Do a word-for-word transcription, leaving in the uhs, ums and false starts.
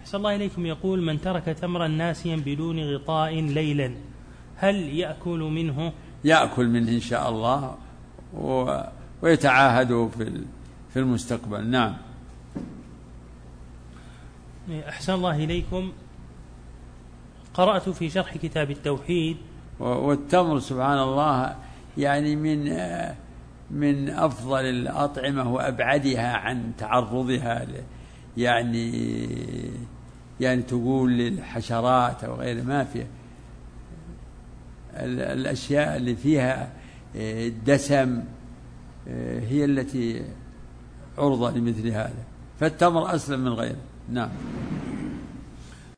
أحسن الله إليكم. يقول: من ترك تمرا ناسيا بدون غطاء ليلا هل يأكل منه؟ يأكل منه إن شاء الله ويتعاهده في المستقبل. نعم. أحسن الله إليكم. قرأت في شرح كتاب التوحيد، والتمر سبحان الله يعني من من أفضل الأطعمة وأبعدها عن تعرضها يعني يعني تقول للحشرات أو غير ما فيها. الأشياء اللي فيها الدسم هي التي عرضة لمثل هذا، فالتمر أسلم من غيره. نعم.